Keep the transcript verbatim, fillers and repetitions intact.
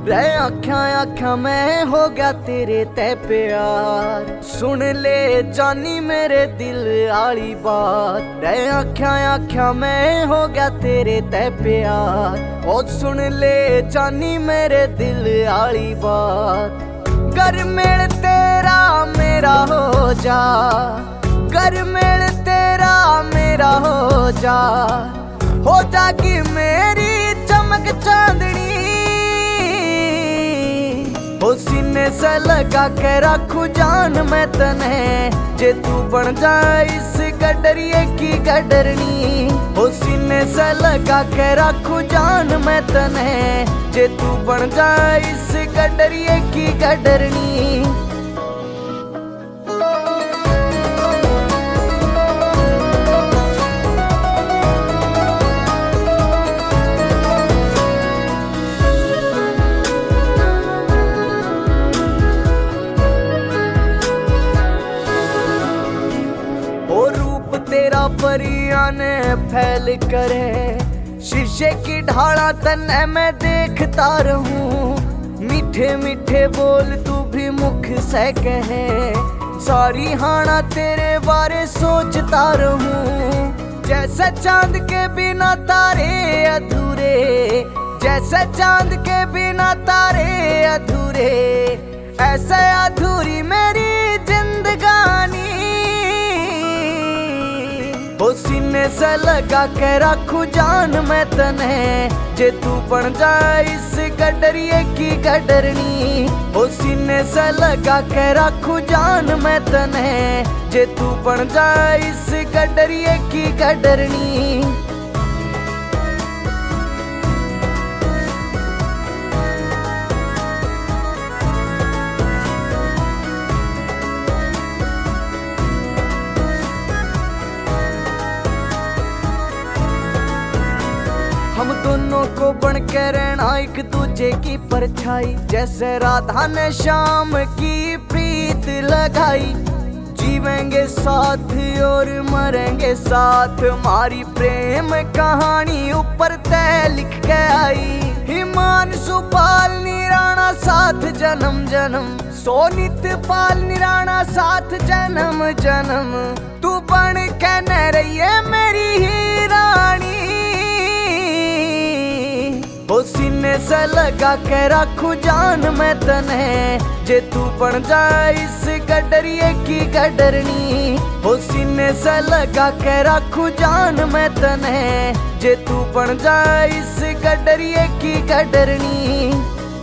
रे आख्या आख्या मैं हो गया तेरे ते प्यार, सुन ले जानी मेरे दिल आली बात। रे आख्या आख्या मैं हो गया तेरे ते प्यार, ओ सुन ले जानी मेरे दिल आली बात। कर मेल तेरा मेरा हो जा, कर मेल तेरा मेरा हो जा, हो जागी मेरी चमक चांदनी। हो सीने से लगा के रखू जान मैं तने, जे तू बन जाए इस गडरिए की गडरनी। हो सीने से लगा के रखू जान मैं तने, जे तू बन जाए इस गडरिए की गडरनी। तेरा परियां ने फैल करे, शीशे की ढाला तन्ने मैं देखता रहूं। मीठे मीठे बोल तू भी मुख से कहे, सारी हाना तेरे बारे सोचता रहूं। जैसे चांद के बिना तारे अधूरे, जैसे चांद के बिना तारे अधूरे, ऐसे अधूरी मेरी जिंदगानी। हो सीने से लगा के रखू जान मैं तने, जे तू बन जाए इस गडरिए की गडरनी। हो सीने से लगा के रखू जान मैं तने, जे तू बन जाए इस गडरिए की गडरनी। हम दोनों को बन के रहना एक दूजे की परछाई, जैसे राधा ने शाम की प्रीत लगाई। जीवेंगे साथ और मरेंगे साथ, हमारी प्रेम कहानी ऊपर तय लिख के आई। हिमांशु पाल निराना साथ जन्म जन्म, सोनित पाल निराना साथ जन्म जन्म। तू बन के न रहिए मेरी ही रानी। हो सीने से लगा के रखू जान मैं तने, जे तू बन जाए इस गडरिए की गडरनी। हो सीने से लगा के रखू जान मैं तने, जे तू बन जाए इस गडरिए की गडरनी।